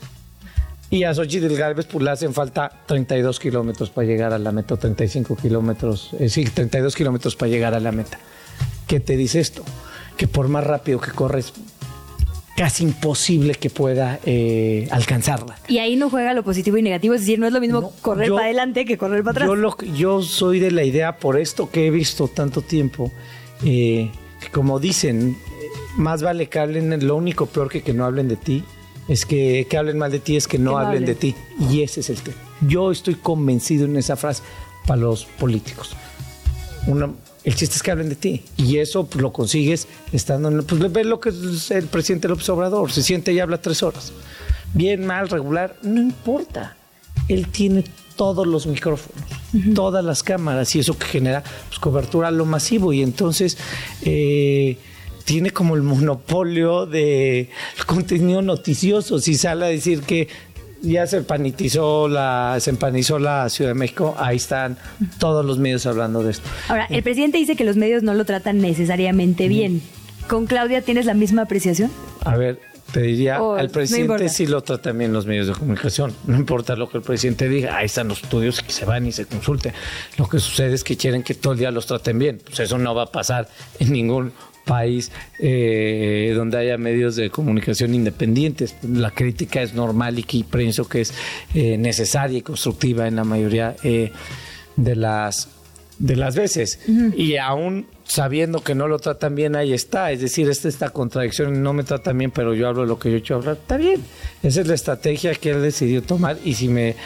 Y a Xóchitl Gálvez pues, le hacen falta treinta y dos kilómetros para llegar a la meta, o treinta y cinco kilómetros, eh, sí, treinta y dos kilómetros para llegar a la meta. ¿Qué te dice esto? Que por más rápido que corres, casi imposible que pueda eh, alcanzarla. Y ahí no juega lo positivo y negativo, es decir, no es lo mismo no, correr yo, para adelante que correr para atrás. Yo, lo, yo soy de la idea, por esto que he visto tanto tiempo, eh, que como dicen, más vale que hablen, lo único peor que que no hablen de ti, es que, que hablen mal de ti, es que no, que no hablen, hablen de ti. Y ese es el tema. Yo estoy convencido en esa frase para los políticos. Una... El chiste es que hablen de ti. Y eso pues, lo consigues estando en... Pues ves lo que es el presidente López Obrador. Se siente y habla tres horas. Bien, mal, regular, no importa. Él tiene todos los micrófonos, uh-huh. todas las cámaras, y eso que genera pues, cobertura a lo masivo. Y entonces eh, tiene como el monopolio de contenido noticioso. Si sale a decir que ya se empanizó la, se empanizó la Ciudad de México, ahí están todos los medios hablando de esto. Ahora, el presidente dice que los medios no lo tratan necesariamente bien. ¿Con Claudia tienes la misma apreciación? A ver, te diría, oh, al presidente no sí lo tratan bien los medios de comunicación. No importa lo que el presidente diga, ahí están los estudios que se van y se consulten. Lo que sucede es que quieren que todo el día los traten bien. Pues eso no va a pasar en ningún país eh, donde haya medios de comunicación independientes. La crítica es normal y que pienso que es eh, necesaria y constructiva en la mayoría eh, de las de las veces. Uh-huh. Y aún sabiendo que no lo tratan bien, ahí está. Es decir, esta, esta contradicción, no me tratan bien, pero yo hablo lo que yo he hecho hablar. Está bien. Esa es la estrategia que él decidió tomar. Y si me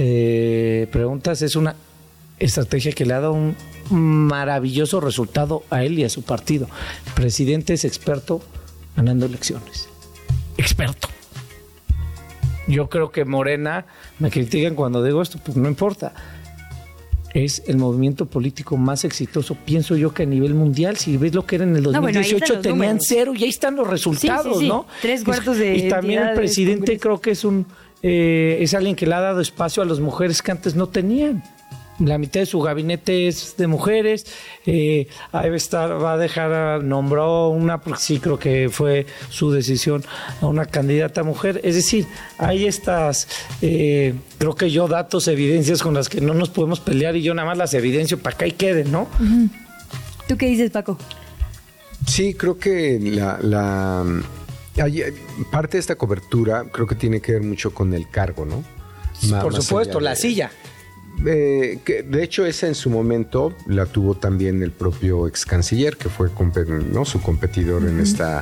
eh, preguntas, es una estrategia que le ha dado un maravilloso resultado a él y a su partido. El presidente es experto ganando elecciones. Experto. Yo creo que Morena, me critican cuando digo esto, pues no importa. Es el movimiento político más exitoso, pienso yo, que a nivel mundial. Si ves lo que era en el dos mil dieciocho, no, bueno, tenían números. Cero y ahí están los resultados, sí, sí, sí. ¿no? Tres cuartos de... Y también el presidente creo que es un eh, es alguien que le ha dado espacio a las mujeres que antes no tenían. la mitad de su gabinete es de mujeres, eh, ahí va a estar, va a dejar, nombró una, porque sí creo que fue su decisión, a una candidata mujer. Es decir, hay estas, eh, creo que yo, datos, evidencias con las que no nos podemos pelear, y yo nada más las evidencio para acá y queden, ¿no? Uh-huh. ¿Tú qué dices, Paco? Sí, creo que la, la hay, parte de esta cobertura creo que tiene que ver mucho con el cargo, ¿no? Más, Por supuesto, la de, silla. Eh, que de hecho, esa en su momento la tuvo también el propio ex canciller, que fue, ¿no?, su competidor uh-huh. en esta.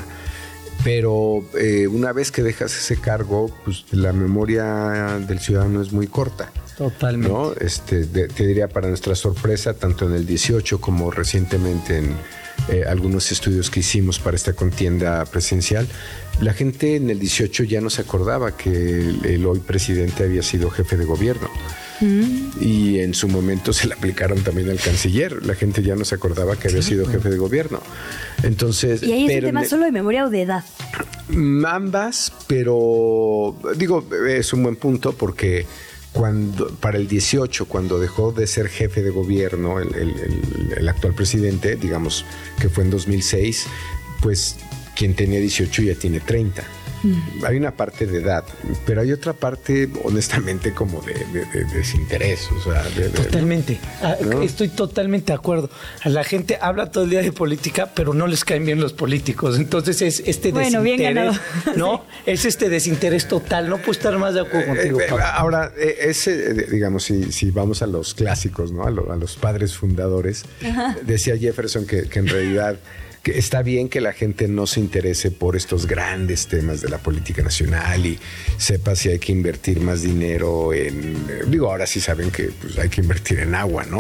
Pero eh, una vez que dejas ese cargo, pues la memoria del ciudadano es muy corta. Totalmente. ¿No? Este, de, te diría, para nuestra sorpresa, tanto en el dieciocho como recientemente en eh, algunos estudios que hicimos para esta contienda presidencial, la gente en el dieciocho ya no se acordaba que el, el hoy presidente había sido jefe de gobierno. Mm. Y en su momento se le aplicaron también al canciller. La gente ya no se acordaba que había sí, sido jefe de gobierno. Entonces, ¿y ahí es pero el tema ne- solo de memoria o de edad? Ambas, pero digo, es un buen punto porque cuando para el dieciocho, cuando dejó de ser jefe de gobierno el, el, el, el actual presidente, digamos que fue en dos mil seis, pues quien tenía dieciocho ya tiene treinta. Mm. Hay una parte de edad, pero hay otra parte, honestamente, como de, de, de desinterés. O sea, de, de, totalmente. ¿no? Estoy totalmente de acuerdo. A la gente habla todo el día de política, pero no les caen bien los políticos. Entonces es este bueno, desinterés. Bien ¿no? Sí. Es este desinterés total. No puedo estar más de acuerdo contigo, eh, Pablo. Ahora, ese, digamos, si, si vamos a los clásicos, ¿no? A, lo, a los padres fundadores, ajá, decía Jefferson que, que en realidad que está bien que la gente no se interese por estos grandes temas de la política nacional y sepa si hay que invertir más dinero en... Digo, ahora sí saben que pues, hay que invertir en agua, ¿no?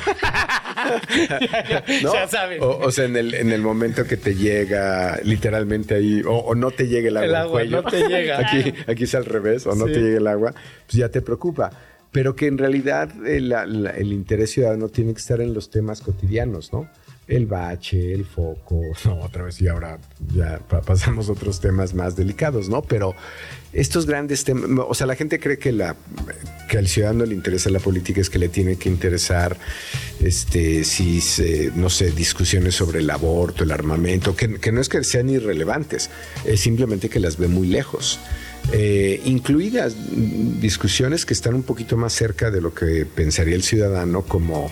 ¿No? Ya saben. O, o sea, en el, en el momento que te llega literalmente ahí, o, o no te llega el agua, el al agua cuello. no te llega. Aquí, aquí es al revés, o no sí. te llega el agua, pues ya te preocupa. Pero que en realidad el, la, el interés ciudadano tiene que estar en los temas cotidianos, ¿no? El bache, el foco, no, otra vez y ahora ya pasamos a otros temas más delicados, ¿no? Pero estos grandes temas, o sea, la gente cree que, la, que al ciudadano le interesa la política es que le tiene que interesar, este, si, se, no sé, discusiones sobre el aborto, el armamento, que, que no es que sean irrelevantes, es simplemente que las ve muy lejos. Eh, incluidas discusiones que están un poquito más cerca de lo que pensaría el ciudadano, como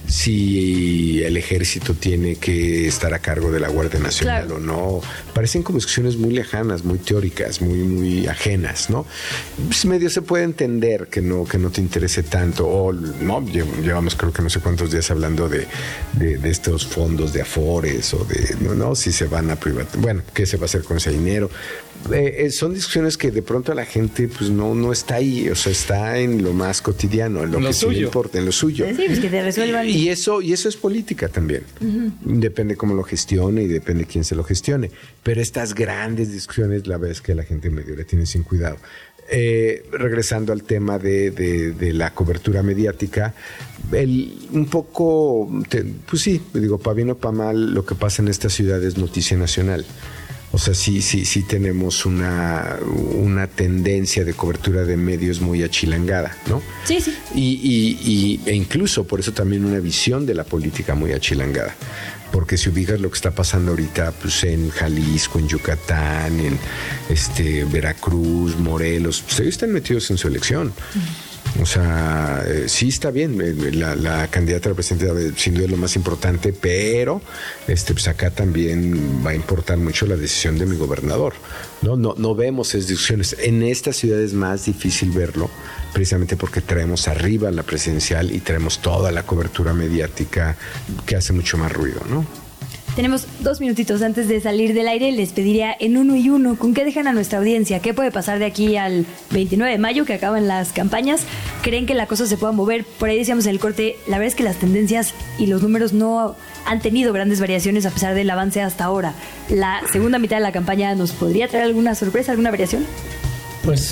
si el ejército tiene que estar a cargo de la Guardia Nacional, claro, o no. Parecen como discusiones muy lejanas, muy teóricas, muy, muy ajenas, ¿no? Pues medio se puede entender que no, que no te interese tanto, o no, llevamos creo que no sé cuántos días hablando de, de, de estos fondos de Afores, o de, no, no, si se van a privatizar, bueno, ¿qué se va a hacer con ese dinero? Eh, eh, son discusiones que de pronto a la gente pues no, no está ahí, o sea, está en lo más cotidiano, en lo, lo que sí le importa, en lo suyo. Sí, pues que te resuelvan. Y eso, y eso es política también. Uh-huh. Depende cómo lo gestione y depende quién se lo gestione. Pero estas grandes discusiones, la vez que la gente medio le tiene sin cuidado. Eh, regresando al tema de, de, de la cobertura mediática, el, un poco, te, pues sí, digo, para bien o para mal, lo que pasa en esta ciudad es noticia nacional. O sea, sí, sí, sí tenemos una, una tendencia de cobertura de medios muy achilangada, ¿no? Sí, sí. Y, y, y, e incluso por eso también una visión de la política muy achilangada. Porque si ubicas lo que está pasando ahorita, pues en Jalisco, en Yucatán, en este, Veracruz, Morelos, pues ellos están metidos en su elección. Uh-huh. O sea, eh, sí está bien, eh, la, la candidata a la presidencia sin duda es lo más importante, pero este, pues acá también va a importar mucho la decisión de mi gobernador. No, no, no vemos esas discusiones. En esta ciudad es más difícil verlo, precisamente porque traemos arriba la presidencial y traemos toda la cobertura mediática que hace mucho más ruido, ¿no? Tenemos dos minutitos antes de salir del aire. Les pediría en uno y uno, ¿con qué dejan a nuestra audiencia? ¿Qué puede pasar de aquí al veintinueve de mayo, que acaban las campañas? ¿Creen que la cosa se pueda mover? Por ahí decíamos en el corte, la verdad es que las tendencias y los números no han tenido grandes variaciones a pesar del avance hasta ahora. ¿La segunda mitad de la campaña nos podría traer alguna sorpresa, alguna variación? Pues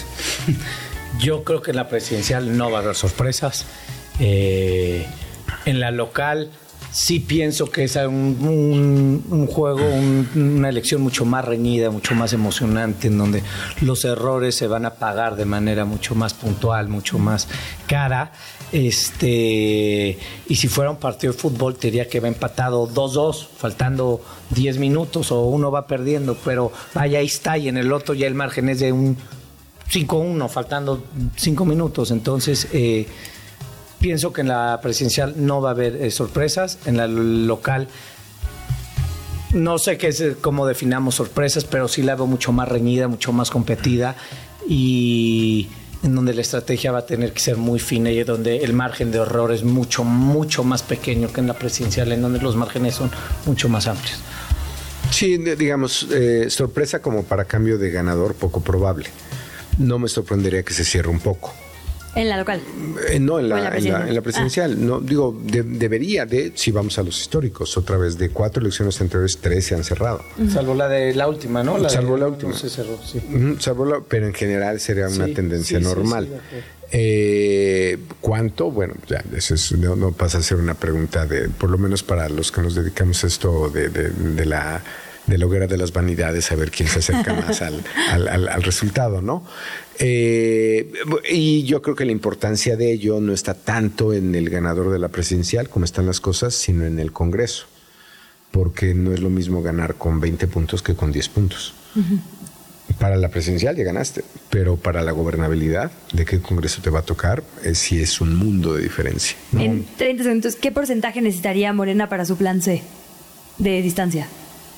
yo creo que en la presidencial no va a haber sorpresas. Eh, en la local sí pienso que es un, un, un juego, un, una elección mucho más reñida, mucho más emocionante, en donde los errores se van a pagar de manera mucho más puntual, mucho más cara. Este, y si fuera un partido de fútbol, te diría que va empatado dos dos, faltando diez minutos, o uno va perdiendo, pero vaya, ahí está, y en el otro ya el margen es de un cinco uno, faltando cinco minutos. Entonces, eh, pienso que en la presidencial no va a haber eh, sorpresas. En la local no sé qué es, cómo definamos sorpresas, pero sí la veo mucho más reñida, mucho más competida, y en donde la estrategia va a tener que ser muy fina y donde el margen de error es mucho, mucho más pequeño que en la presidencial, en donde los márgenes son mucho más amplios. Sí, digamos, eh, sorpresa como para cambio de ganador, poco probable. No me sorprendería que se cierre un poco. ¿En la local? Eh, no, en la, en la en presidencial. la, en la presidencial. Ah. No, digo, de, debería de, si vamos a los históricos, otra vez, de cuatro elecciones anteriores, tres se han cerrado. Uh-huh. Salvo la de la última, ¿no? La Salvo de, la última. No se cerró, sí. Uh-huh, salvo la, pero en general sería una sí, tendencia sí, normal. Sí, sí, eh, ¿Cuánto? Bueno, ya, eso es, no, no pasa a ser una pregunta de, por lo menos para los que nos dedicamos a esto de, de, de la... de la hoguera de las vanidades, a ver quién se acerca más al, al, al, al resultado, ¿no? Eh, y yo creo que la importancia de ello no está tanto en el ganador de la presidencial, como están las cosas, sino en el Congreso, porque no es lo mismo ganar con veinte puntos que con diez puntos. Uh-huh. Para la presidencial ya ganaste, pero para la gobernabilidad, de qué Congreso te va a tocar, eh, sí es un mundo de diferencia, ¿no? En treinta segundos, ¿qué porcentaje necesitaría Morena para su plan C de distancia?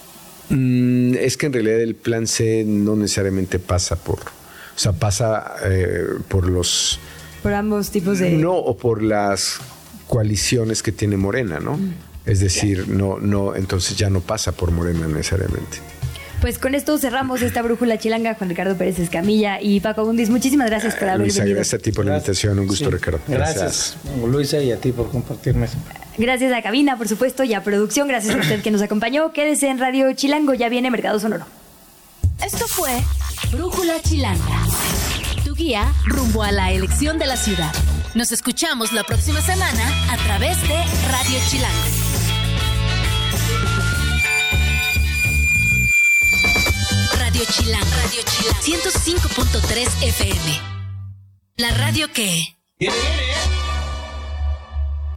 Mm, es que en realidad el plan C no necesariamente pasa por, o sea, pasa eh, por los... Por ambos tipos de... No, o por las coaliciones que tiene Morena, ¿no? Mm. Es decir, yeah. no, no, entonces ya no pasa por Morena necesariamente. Pues con esto cerramos esta brújula chilanga. Juan Ricardo Pérez Escamilla y Paco Abundis, muchísimas gracias por haber Luisa, venido. Gracias a ti por la invitación, un gusto, sí. Ricardo. Gracias. gracias, Luisa, y a ti por compartirme eso. Gracias a cabina, por supuesto, y a producción. Gracias a usted que nos acompañó. Quédese en Radio Chilango, ya viene Mercado Sonoro. Esto fue Brújula Chilanga, tu guía rumbo a la elección de la ciudad. Nos escuchamos la próxima semana a través de Radio Chilango. Radio Chilango, Radio Chilango, ciento cinco punto tres F M. La radio que...